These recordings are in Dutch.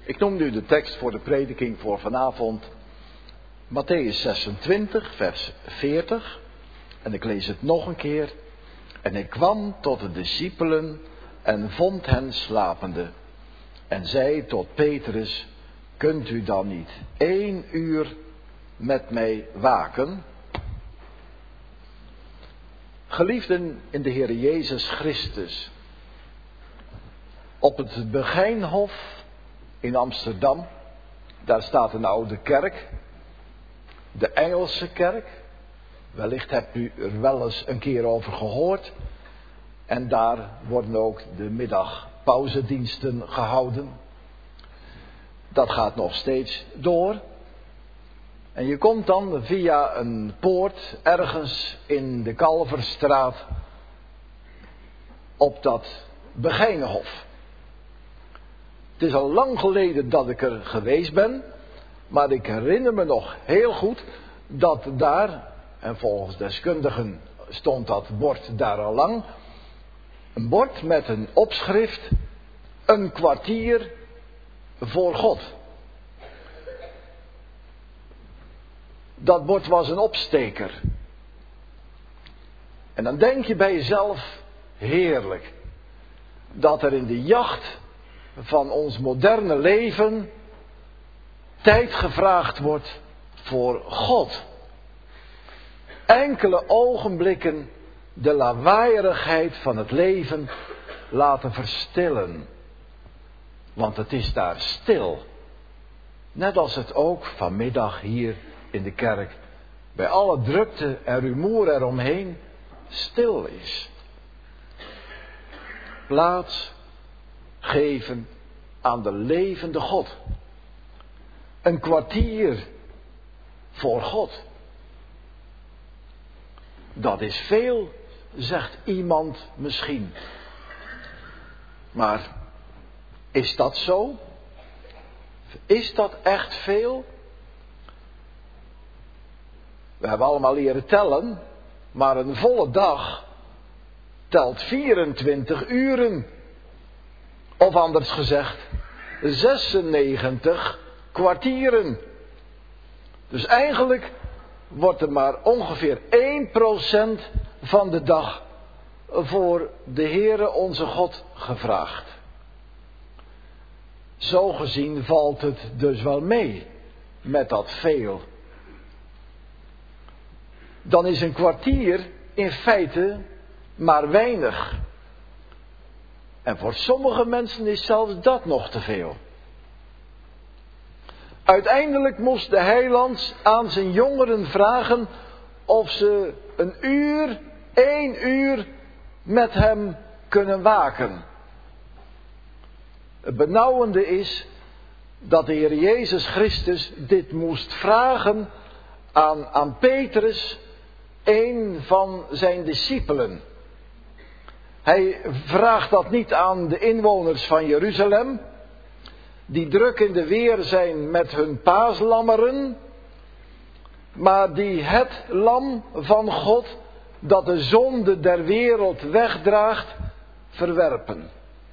Ik noem nu de tekst voor de prediking voor vanavond. Mattheüs 26, vers 40. En ik lees het nog een keer. En ik kwam tot de discipelen en vond hen slapende. En zei tot Petrus, kunt u dan niet 1 uur met mij waken? Geliefden in de Heer Jezus Christus. Op het Begijnhof in Amsterdam, daar staat een oude kerk. De Engelse kerk. Wellicht hebt u er wel eens een keer over gehoord. En daar worden ook de middagpauzediensten gehouden. Dat gaat nog steeds door. En je komt dan via een poort ergens in de Kalverstraat op dat Begijnenhof. Het is al lang geleden dat ik er geweest ben, maar ik herinner me nog heel goed dat daar, en volgens deskundigen stond dat bord daar al lang, een bord met een opschrift, een kwartier voor God. Dat bord was een opsteker. En dan denk je bij jezelf, heerlijk, dat er in de jacht van ons moderne leven tijd gevraagd wordt voor God. Enkele ogenblikken de lawaaierigheid van het leven laten verstillen. Want het is daar stil. Net als het ook vanmiddag hier in de kerk bij alle drukte en rumoer eromheen stil is. Plaats geven aan de levende God. Een kwartier voor God. Dat is veel, zegt iemand misschien. Maar is dat zo? Is dat echt veel? We hebben allemaal leren tellen, maar een volle dag telt 24 uren. Of anders gezegd, 96 kwartieren. Dus eigenlijk wordt er maar ongeveer 1% van de dag voor de Heere onze God gevraagd. Zo gezien valt het dus wel mee met dat veel. Dan is een kwartier in feite maar weinig. En voor sommige mensen is zelfs dat nog te veel. Uiteindelijk moest de heiland aan zijn jongeren vragen of ze 1 uur met hem kunnen waken. Het benauwende is dat de Heer Jezus Christus dit moest vragen aan Petrus, een van zijn discipelen. Hij vraagt dat niet aan de inwoners van Jeruzalem, die druk in de weer zijn met hun paaslammeren, maar die het lam van God, dat de zonde der wereld wegdraagt, verwerpen.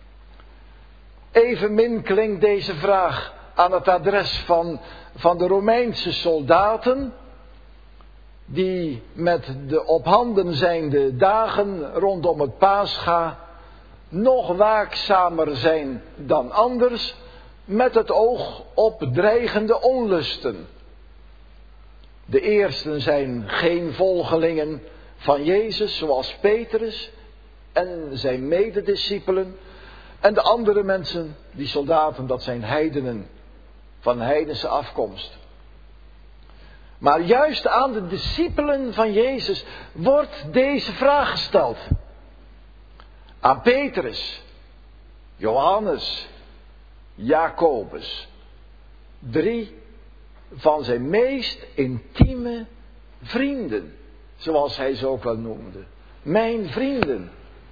Evenmin klinkt deze vraag aan het adres van de Romeinse soldaten, die met de op handen zijnde dagen rondom het Pascha nog waakzamer zijn dan anders, met het oog op dreigende onlusten. De eersten zijn geen volgelingen van Jezus, zoals Petrus en zijn medediscipelen. En de andere mensen, die soldaten, dat zijn heidenen van heidense afkomst. Maar juist aan de discipelen van Jezus wordt deze vraag gesteld. Aan Petrus, Johannes, Jacobus. 3 van zijn meest intieme vrienden. Zoals hij ze ook wel noemde. Mijn vrienden.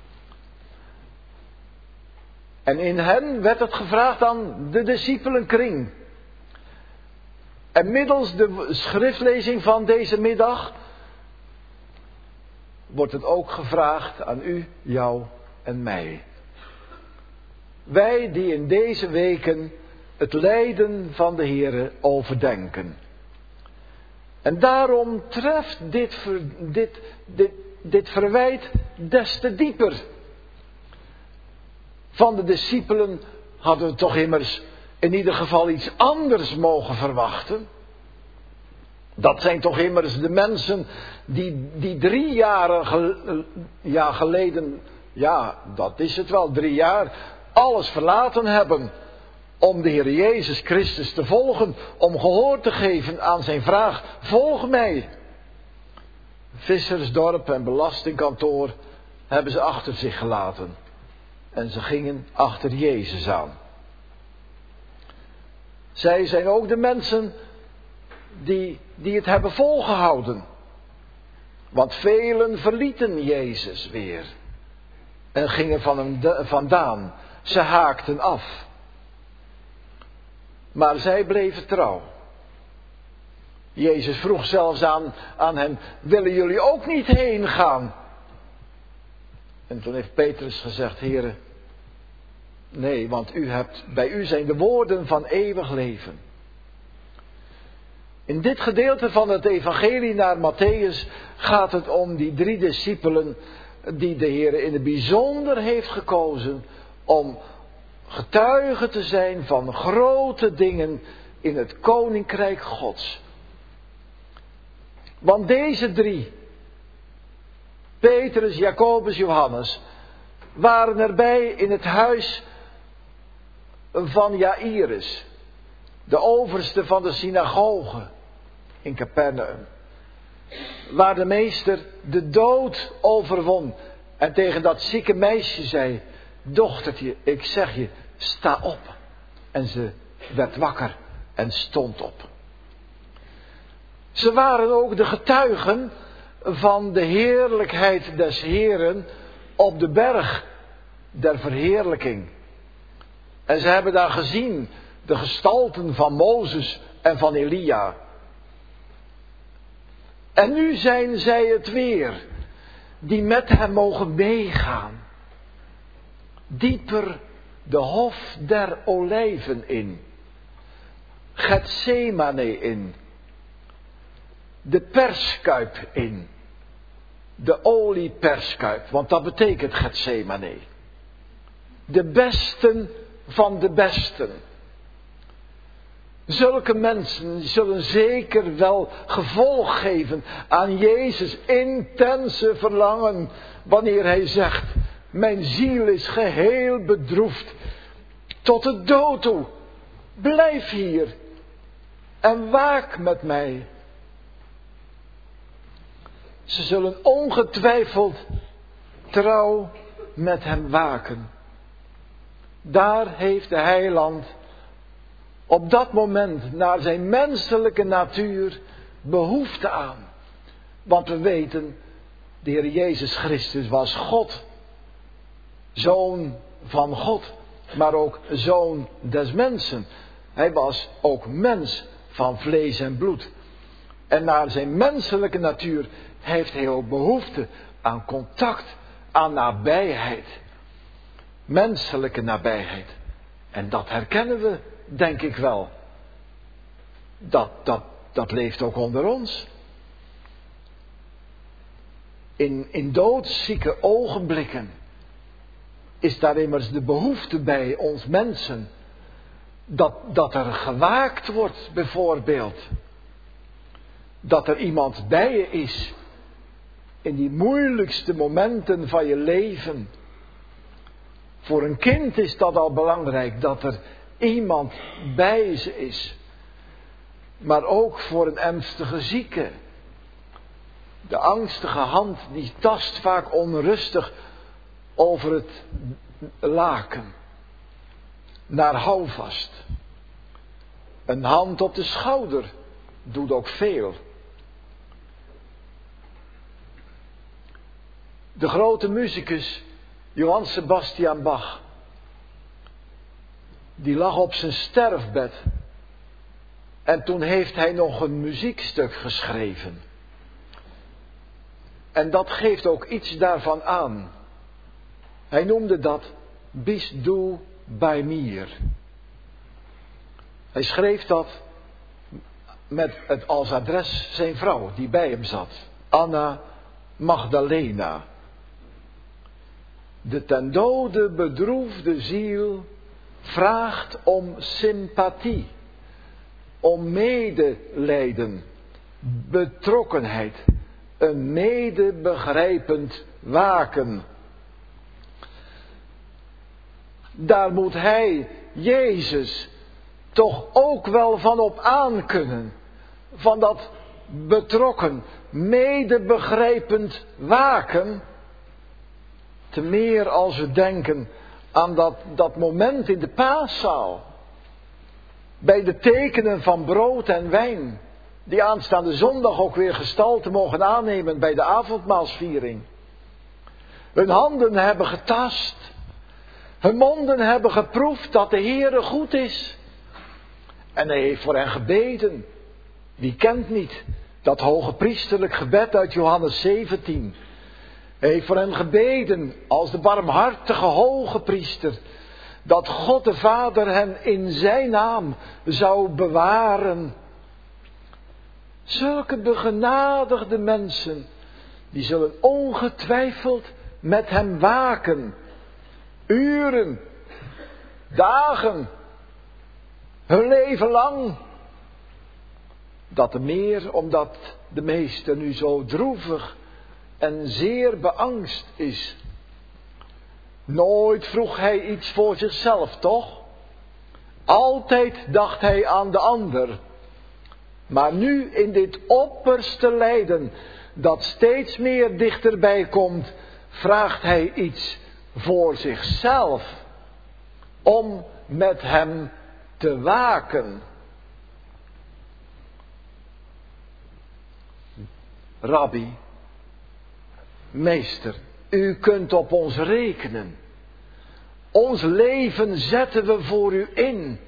En in hen werd het gevraagd aan de discipelenkring. En middels de schriftlezing van deze middag wordt het ook gevraagd aan u, jou en mij. Wij die in deze weken het lijden van de Heere overdenken. En daarom treft dit verwijt des te dieper. Van de discipelen hadden we toch immers in ieder geval iets anders mogen verwachten. Dat zijn toch immers de mensen die 3 jaar geleden, ja, dat is het wel, 3 jaar, alles verlaten hebben om de Heer Jezus Christus te volgen, om gehoor te geven aan zijn vraag, volg mij. Vissersdorp en belastingkantoor hebben ze achter zich gelaten. En ze gingen achter Jezus aan. Zij zijn ook de mensen die het hebben volgehouden. Want velen verlieten Jezus weer. En gingen van hem vandaan. Ze haakten af. Maar zij bleven trouw. Jezus vroeg zelfs aan hen, willen jullie ook niet heen gaan? En toen heeft Petrus gezegd, Heere, nee, want bij u zijn de woorden van eeuwig leven. In dit gedeelte van het evangelie naar Mattheüs gaat het om die 3 discipelen die de Heer in het bijzonder heeft gekozen om getuige te zijn van grote dingen in het koninkrijk Gods. Want deze 3, Petrus, Jacobus, Johannes, waren erbij in het huis van Jaïrus, de overste van de synagoge in Capernaum, waar de meester de dood overwon en tegen dat zieke meisje zei, dochtertje, ik zeg je, sta op. En ze werd wakker en stond op. Ze waren ook de getuigen van de heerlijkheid des Heeren op de berg der verheerlijking. En ze hebben daar gezien de gestalten van Mozes en van Elia. En nu zijn zij het weer, die met hem mogen meegaan. Dieper de hof der olijven in. Getsemane in. De perskuip in. De olieperskuip, want dat betekent Getsemane. De besten van de besten. Zulke mensen zullen zeker wel gevolg geven aan Jezus' intense verlangen wanneer hij zegt, mijn ziel is geheel bedroefd tot de dood toe. Blijf hier en waak met mij. Ze zullen ongetwijfeld trouw met hem waken. Daar heeft de heiland op dat moment naar zijn menselijke natuur behoefte aan. Want we weten, de Heer Jezus Christus was God. Zoon van God, maar ook zoon des mensen. Hij was ook mens van vlees en bloed. En naar zijn menselijke natuur heeft hij ook behoefte aan contact, aan nabijheid. Menselijke nabijheid. En dat herkennen we, denk ik wel. Dat leeft ook onder ons. In doodzieke ogenblikken is daar immers de behoefte bij ons mensen. Dat er gewaakt wordt, bijvoorbeeld. Dat er iemand bij je is. In die moeilijkste momenten van je leven. Voor een kind is dat al belangrijk, dat er iemand bij ze is. Maar ook voor een ernstige zieke. De angstige hand die tast vaak onrustig over het laken. Naar houvast. Een hand op de schouder doet ook veel. De grote muzikus Johann Sebastian Bach, die lag op zijn sterfbed. En toen heeft hij nog een muziekstuk geschreven. En dat geeft ook iets daarvan aan. Hij noemde dat Bist du bei mir. Hij schreef dat met het als adres zijn vrouw die bij hem zat. Anna Magdalena. De ten dode bedroefde ziel vraagt om sympathie, om medelijden, betrokkenheid, een medebegrijpend waken. Daar moet hij, Jezus, toch ook wel van op aankunnen. Van dat betrokken, medebegrijpend waken. Te meer als we denken aan dat moment in de paaszaal. Bij de tekenen van brood en wijn. Die aanstaande zondag ook weer gestalte mogen aannemen bij de avondmaalsviering. Hun handen hebben getast. Hun monden hebben geproefd dat de Heere goed is. En hij heeft voor hen gebeden. Wie kent niet dat hoge priesterlijk gebed uit Johannes 17. Hij heeft voor hen gebeden als de barmhartige hoge priester. Dat God de Vader hen in zijn naam zou bewaren. Zulke begenadigde mensen, die zullen ongetwijfeld met hem waken. Uren, dagen, hun leven lang. Dat te meer omdat de meester nu zo droevig en zeer beangst is. Nooit vroeg hij iets voor zichzelf, toch? Altijd dacht hij aan de ander. Maar nu in dit opperste lijden, dat steeds meer dichterbij komt, vraagt hij iets voor zichzelf. Om met hem te waken. Rabbi, meester, u kunt op ons rekenen. Ons leven zetten we voor u in.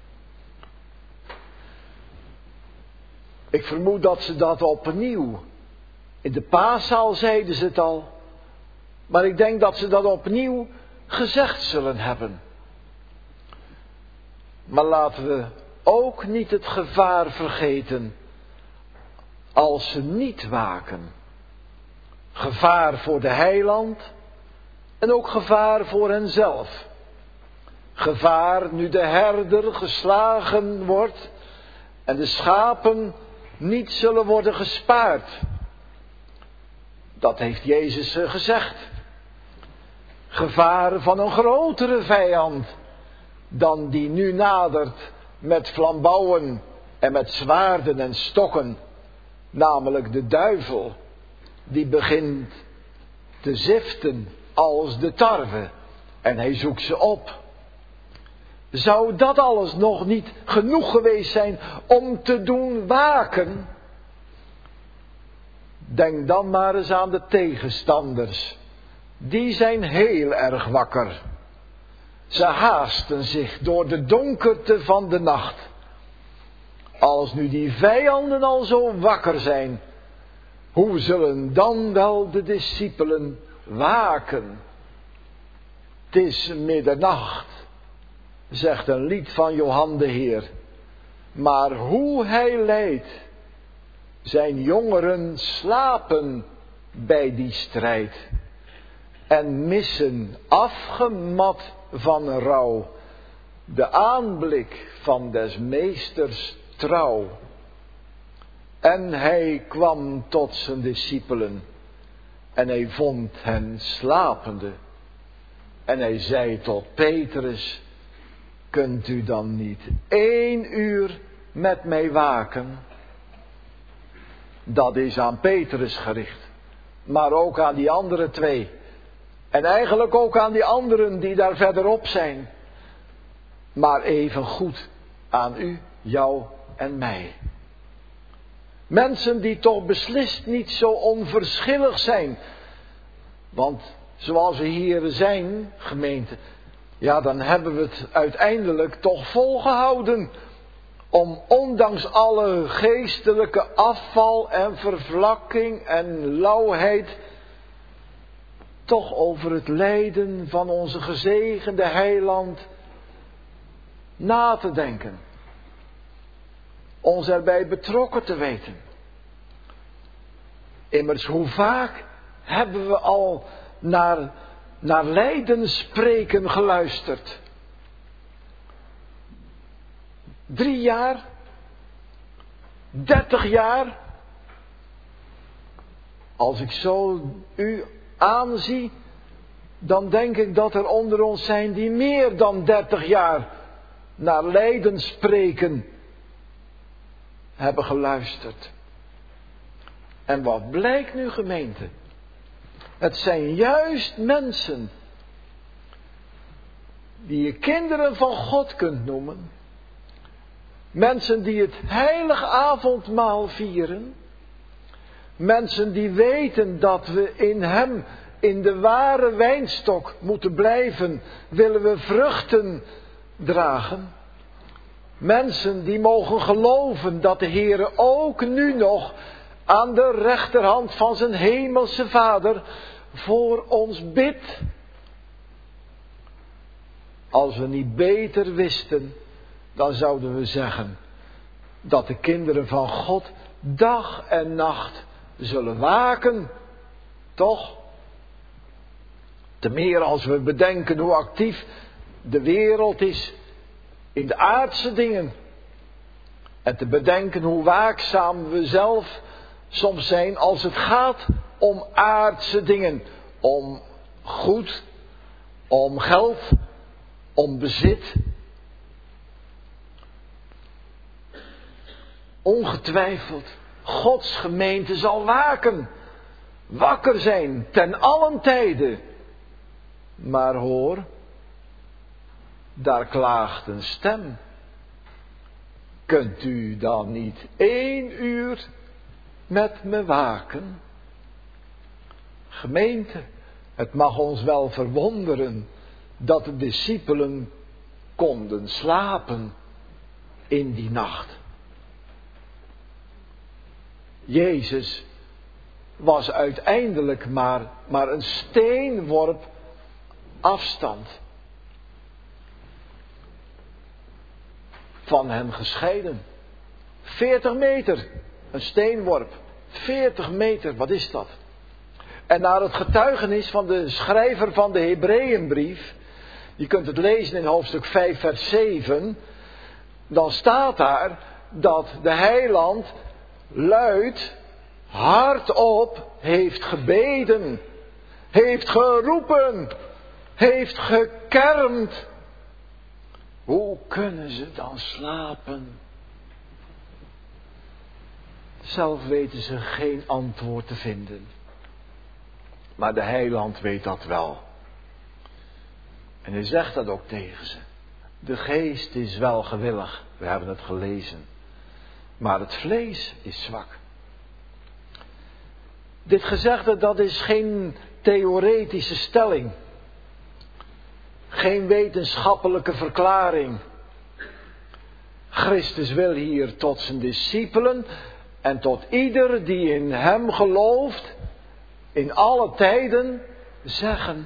Ik vermoed dat ze dat opnieuw, in de paaszaal zeiden ze het al, maar ik denk dat ze dat opnieuw gezegd zullen hebben. Maar laten we ook niet het gevaar vergeten als ze niet waken. Gevaar voor de heiland en ook gevaar voor henzelf. Gevaar nu de herder geslagen wordt en de schapen niet zullen worden gespaard. Dat heeft Jezus gezegd. Gevaar van een grotere vijand dan die nu nadert met flambouwen en met zwaarden en stokken. Namelijk de duivel, die begint te ziften als de tarwe en hij zoekt ze op. Zou dat alles nog niet genoeg geweest zijn om te doen waken? Denk dan maar eens aan de tegenstanders. Die zijn heel erg wakker. Ze haasten zich door de donkerte van de nacht. Als nu die vijanden al zo wakker zijn, hoe zullen dan wel de discipelen waken? 'Het is middernacht, zegt een lied van Johan de Heer. Maar hoe hij lijdt, zijn jongeren slapen bij die strijd. En missen, afgemat van rouw, de aanblik van des meesters trouw. En hij kwam tot zijn discipelen en hij vond hen slapende. En hij zei tot Petrus, kunt u dan niet 1 uur met mij waken? Dat is aan Petrus gericht, maar ook aan die andere 2. En eigenlijk ook aan die anderen die daar verderop zijn. Maar even goed aan u, jou en mij. Mensen die toch beslist niet zo onverschillig zijn. Want zoals we hier zijn, gemeente, ja, dan hebben we het uiteindelijk toch volgehouden. Om ondanks alle geestelijke afval en vervlakking en lauwheid toch over het lijden van onze gezegende heiland na te denken. ons erbij betrokken te weten. Immers, hoe vaak hebben we al naar lijdensspreken geluisterd? 3 jaar? 30 jaar? Als ik zo u aanzie, dan denk ik dat er onder ons zijn die meer dan 30 jaar naar lijdensspreken hebben geluisterd. En wat blijkt nu, gemeente? Het zijn juist mensen die je kinderen van God kunt noemen. Mensen die het heilige avondmaal vieren. Mensen die weten dat we in Hem, in de ware wijnstok moeten blijven, willen we vruchten dragen. Mensen die mogen geloven dat de Heere ook nu nog aan de rechterhand van zijn hemelse Vader voor ons bidt. Als we niet beter wisten, dan zouden we zeggen dat de kinderen van God dag en nacht zullen waken. Toch? Te meer als we bedenken hoe actief de wereld is in de aardse dingen. En te bedenken hoe waakzaam we zelf soms zijn als het gaat om aardse dingen. Om goed, om geld, om bezit. Ongetwijfeld, Gods gemeente zal waken. Wakker zijn ten allen tijde. Maar hoor, daar klaagt een stem. Kunt u dan niet 1 uur met me waken? Gemeente, het mag ons wel verwonderen dat de discipelen konden slapen in die nacht. Jezus was uiteindelijk maar een steenworp afstand van hen gescheiden. 40 meter, een steenworp. 40 meter, wat is dat? En naar het getuigenis van de schrijver van de Hebreeënbrief, je kunt het lezen in hoofdstuk 5 vers 7, dan staat daar dat de heiland luid, hardop heeft gebeden, heeft geroepen, heeft gekermd. Hoe kunnen ze dan slapen? Zelf weten ze geen antwoord te vinden. Maar de heiland weet dat wel. En hij zegt dat ook tegen ze. De geest is wel gewillig, we hebben het gelezen. Maar het vlees is zwak. Dit gezegde, dat is geen theoretische stelling. Geen wetenschappelijke verklaring. Christus wil hier tot zijn discipelen en tot ieder die in hem gelooft, in alle tijden zeggen: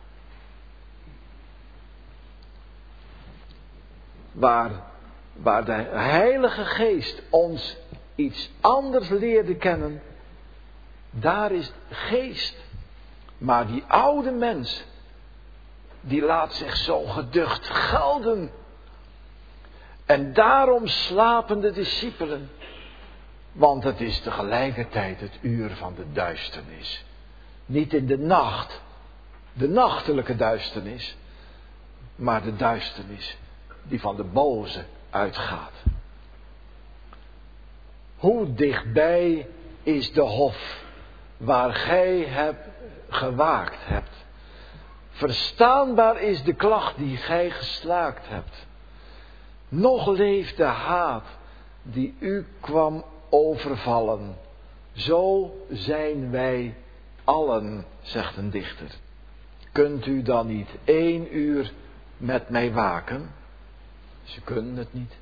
waar de Heilige Geest ons iets anders leerde kennen, daar is geest. Maar die oude mens, die laat zich zo geducht gelden. En daarom slapen de discipelen. Want het is tegelijkertijd het uur van de duisternis. Niet in de nacht, de nachtelijke duisternis, maar de duisternis die van de boze uitgaat. Hoe dichtbij is de hof waar gij gewaakt hebt. Verstaanbaar is de klacht die gij geslaakt hebt. Nog leeft de haat die u kwam overvallen. Zo zijn wij allen, zegt een dichter. Kunt u dan niet 1 uur met mij waken? Ze kunnen het niet.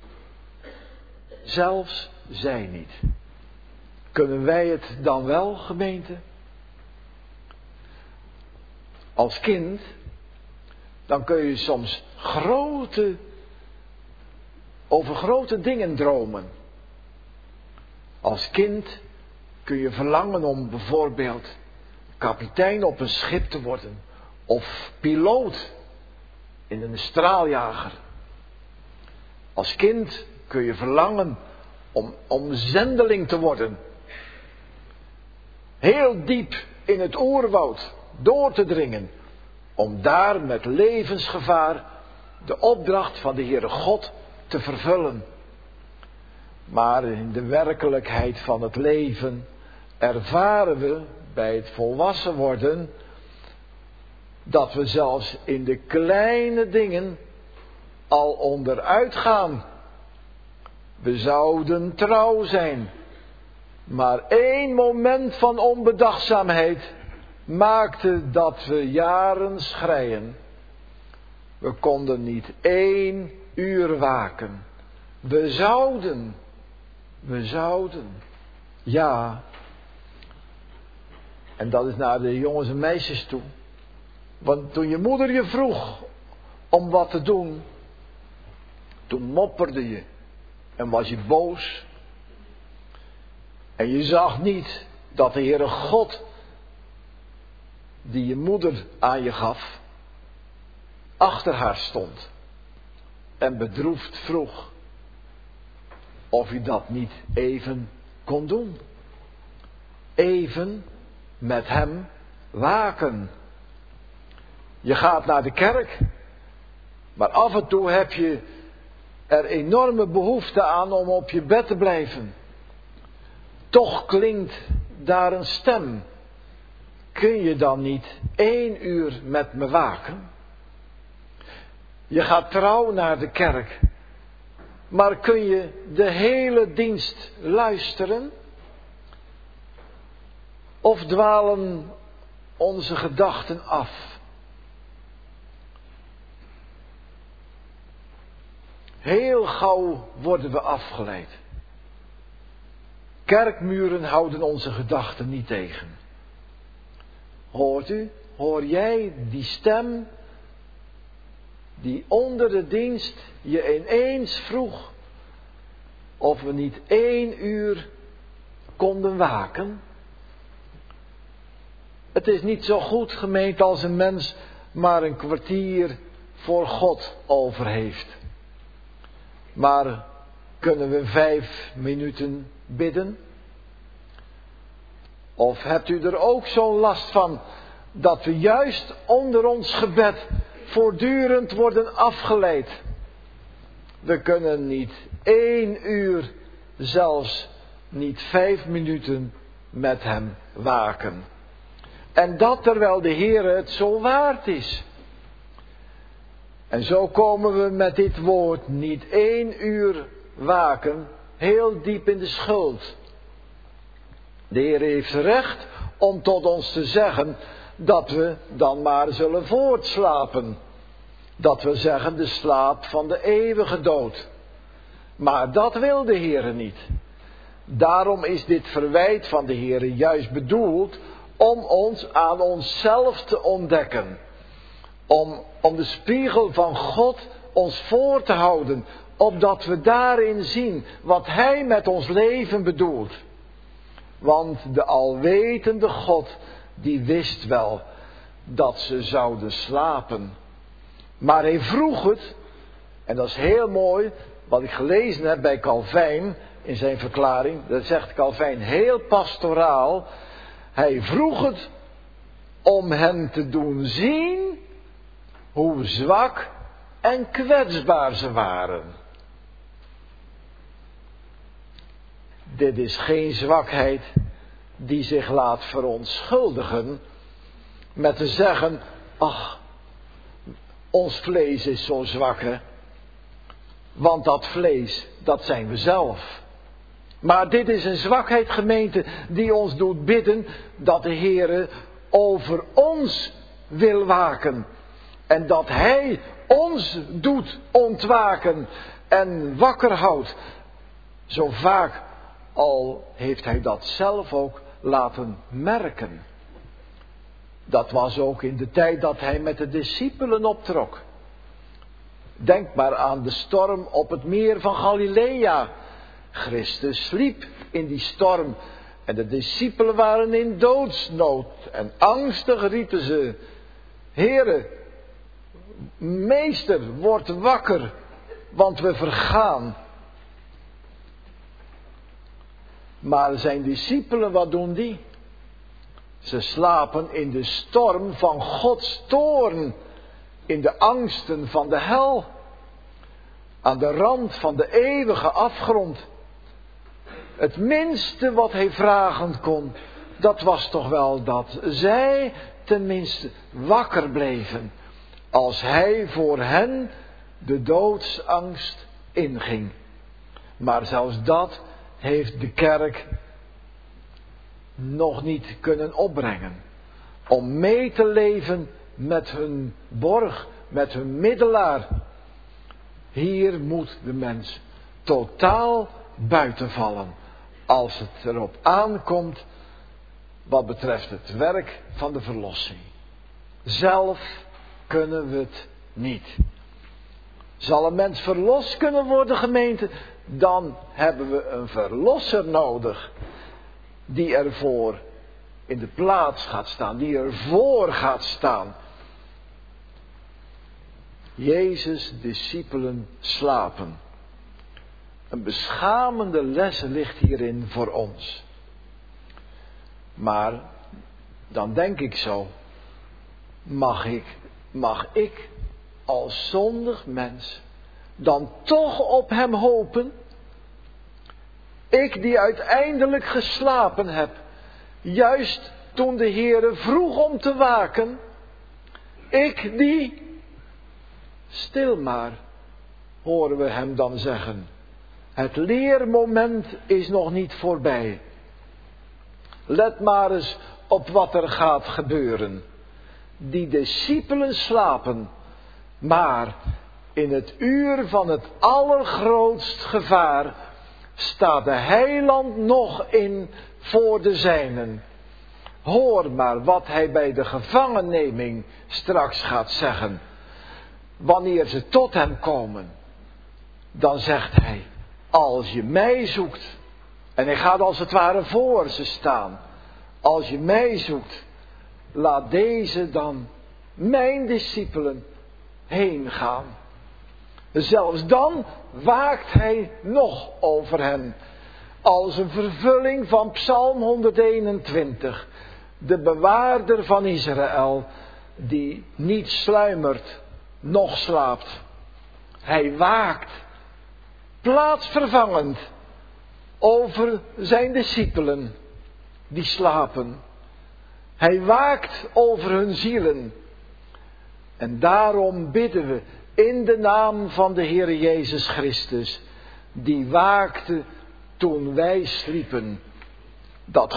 Zelfs zij niet. Kunnen wij het dan wel, gemeente? Als kind, dan kun je soms over grote dingen dromen. Als kind kun je verlangen om bijvoorbeeld kapitein op een schip te worden. Of piloot in een straaljager. Als kind kun je verlangen om zendeling te worden. Heel diep in het oerwoud door te dringen. Om daar met levensgevaar de opdracht van de Heere God te vervullen. Maar in de werkelijkheid van het leven ervaren we bij het volwassen worden dat we zelfs in de kleine dingen al onderuit gaan. We zouden trouw zijn, maar 1 moment van onbedachtzaamheid maakte dat we jaren schreien. We konden niet 1 uur waken. We zouden. Ja. En dat is naar de jongens en meisjes toe. Want toen je moeder je vroeg om wat te doen, toen mopperde je en was je boos. En je zag niet dat de Heere God, die je moeder aan je gaf, achter haar stond. En bedroefd vroeg of je dat niet even kon doen. Even met hem waken. Je gaat naar de kerk, maar af en toe heb je er enorme behoefte aan om op je bed te blijven. Toch klinkt daar een stem. Kun je dan niet 1 uur met me waken? Je gaat trouw naar de kerk, maar kun je de hele dienst luisteren? Of dwalen onze gedachten af? Heel gauw worden we afgeleid. Kerkmuren houden onze gedachten niet tegen. Hoort u? Hoor jij die stem die onder de dienst je ineens vroeg of we niet 1 uur konden waken? Het is niet zo goed, gemeente, als een mens maar een kwartier voor God over heeft. Maar kunnen we 5 minuten bidden? Of hebt u er ook zo'n last van dat we juist onder ons gebed voortdurend worden afgeleid? We kunnen niet 1 uur, zelfs niet 5 minuten met hem waken. En dat terwijl de Heere het zo waard is. En zo komen we met dit woord niet 1 uur waken, heel diep in de schuld. De Heer heeft recht om tot ons te zeggen dat we dan maar zullen voortslapen. Dat we zeggen de slaap van de eeuwige dood. Maar dat wil de Heer niet. Daarom is dit verwijt van de Heer juist bedoeld om ons aan onszelf te ontdekken. Om de spiegel van God ons voor te houden, opdat we daarin zien wat Hij met ons leven bedoelt. Want de alwetende God, die wist wel dat ze zouden slapen. Maar Hij vroeg het, en dat is heel mooi, wat ik gelezen heb bij Calvijn in zijn verklaring. Dat zegt Calvijn heel pastoraal. Hij vroeg het om hen te doen zien hoe zwak en kwetsbaar ze waren. Dit is geen zwakheid die zich laat verontschuldigen met te zeggen, ach, ons vlees is zo zwak, hè. Want dat vlees, dat zijn we zelf. Maar dit is een zwakheid, gemeente, die ons doet bidden dat de Heere over ons wil waken. En dat Hij ons doet ontwaken en wakker houdt. Zo vaak al heeft Hij dat zelf ook laten merken. Dat was ook in de tijd dat Hij met de discipelen optrok. Denk maar aan de storm op het meer van Galilea. Christus sliep in die storm en de discipelen waren in doodsnood en angstig riepen ze: Heere, meester, word wakker, want we vergaan. Maar zijn discipelen, wat doen die? Ze slapen in de storm van Gods toorn, in de angsten van de hel, aan de rand van de eeuwige afgrond. Het minste wat hij vragen kon, dat was toch wel dat zij tenminste wakker bleven, als hij voor hen de doodsangst inging. Maar zelfs dat heeft de kerk nog niet kunnen opbrengen. Om mee te leven met hun borg, met hun middelaar. Hier moet de mens totaal buiten vallen. Als het erop aankomt wat betreft het werk van de verlossing. Zelf kunnen we het niet. Zal een mens verlost kunnen worden, gemeente, dan hebben we een verlosser nodig. Die ervoor in de plaats gaat staan, die ervoor gaat staan. Jezus' discipelen slapen. Een beschamende les ligt hierin voor ons. Maar dan denk ik zo, mag ik als zondig mens dan toch op hem hopen? Ik die uiteindelijk geslapen heb, juist toen de Heere vroeg om te waken. Ik die, stil maar, horen we hem dan zeggen. Het leermoment is nog niet voorbij. Let maar eens op wat er gaat gebeuren. Die discipelen slapen, maar in het uur van het allergrootst gevaar staat de heiland nog in voor de zijnen. Hoor maar wat hij bij de gevangenneming straks gaat zeggen. Wanneer ze tot hem komen, dan zegt hij: als je mij zoekt, en hij gaat als het ware voor ze staan. Als je mij zoekt, laat deze dan, mijn discipelen, heen gaan. Zelfs dan waakt hij nog over hen. Als een vervulling van Psalm 121. De bewaarder van Israël, die niet sluimert, noch slaapt. Hij waakt, plaatsvervangend, over zijn discipelen, die slapen. Hij waakt over hun zielen. En daarom bidden we in de naam van de Heere Jezus Christus, die waakte toen wij sliepen, dat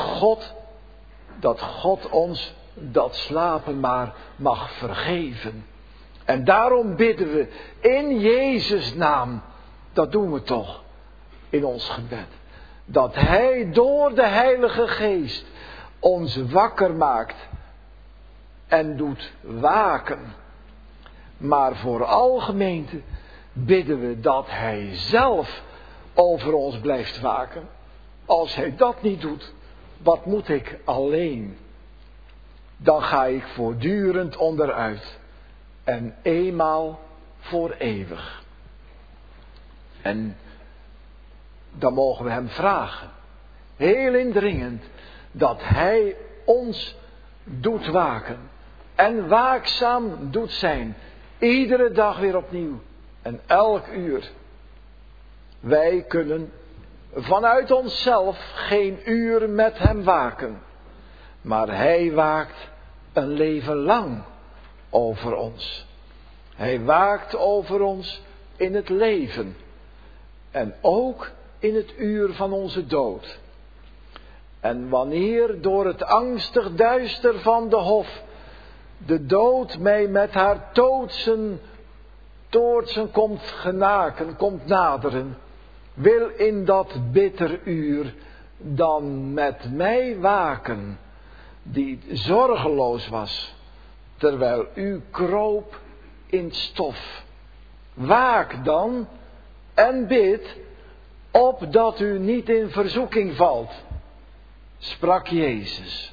God ons dat slapen maar mag vergeven. En daarom bidden we in Jezus' naam, dat doen we toch in ons gebed, dat Hij door de Heilige Geest ons wakker maakt en doet waken. Maar vooral, gemeente, bidden we dat Hij zelf over ons blijft waken. Als Hij dat niet doet, wat moet ik alleen? Dan ga ik voortdurend onderuit. En eenmaal voor eeuwig. En dan mogen we Hem vragen, heel indringend, dat Hij ons doet waken. En waakzaam doet zijn. Iedere dag weer opnieuw. En elk uur. Wij kunnen vanuit onszelf geen uur met Hem waken. Maar Hij waakt een leven lang over ons. Hij waakt over ons in het leven. En ook in het uur van onze dood. En wanneer door het angstig duister van de hof de dood mij met haar toortsen komt genaken, komt naderen, wil in dat bitter uur dan met mij waken, die zorgeloos was, terwijl u kroop in het stof. Waak dan en bid opdat u niet in verzoeking valt, sprak Jezus.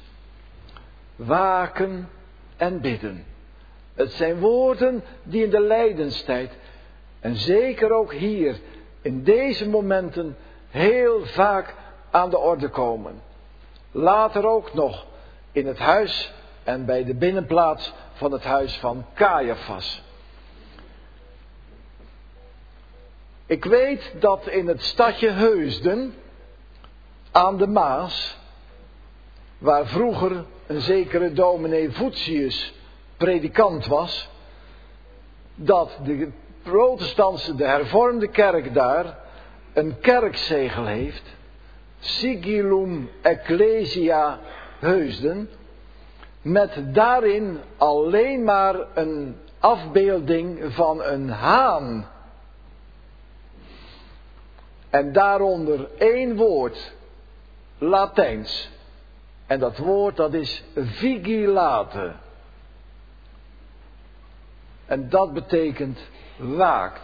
Waken en bidden. Het zijn woorden die in de lijdenstijd en zeker ook hier in deze momenten heel vaak aan de orde komen. Later ook nog in het huis en bij de binnenplaats van het huis van Caiaphas. Ik weet dat in het stadje Heusden aan de Maas, waar vroeger een zekere dominee Voetius predikant was, dat de protestantse, de hervormde kerk daar een kerkzegel heeft, Sigillum Ecclesia Heusden, met daarin alleen maar een afbeelding van een haan. En daaronder 1 woord, Latijns. En dat woord dat is vigilate. En dat betekent waakt.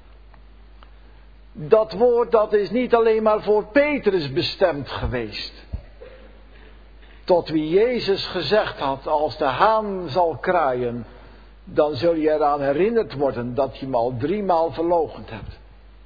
Dat woord dat is niet alleen maar voor Petrus bestemd geweest. Tot wie Jezus gezegd had, als de haan zal kraaien, dan zul je eraan herinnerd worden dat je hem al 3 maal verloochend hebt.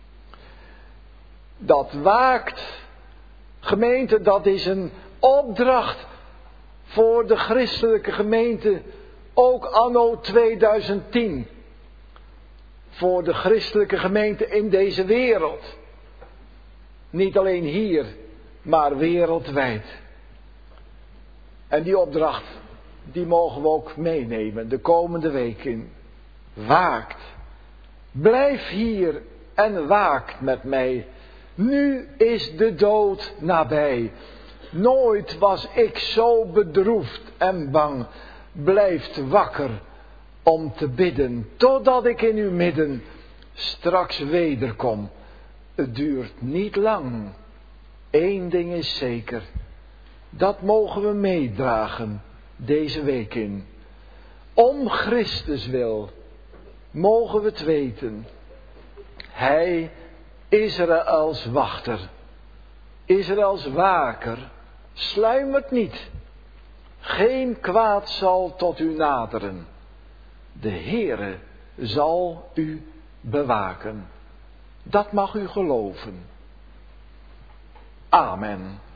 Dat waakt, gemeente, dat is een opdracht voor de christelijke gemeente, ook anno 2010. Voor de christelijke gemeente in deze wereld. Niet alleen hier, maar wereldwijd. En die opdracht, die mogen we ook meenemen de komende weken. Waakt. Blijf hier en waakt met mij. Nu is de dood nabij. Nooit was ik zo bedroefd en bang. Blijft wakker om te bidden, totdat ik in uw midden straks wederkom. Het duurt niet lang. 1 ding is zeker. Dat mogen we meedragen deze week in. Om Christus wil mogen we het weten. Hij, Israëls wachter, Israëls waker, sluimert niet. Geen kwaad zal tot u naderen. De Heere zal u bewaken. Dat mag u geloven. Amen.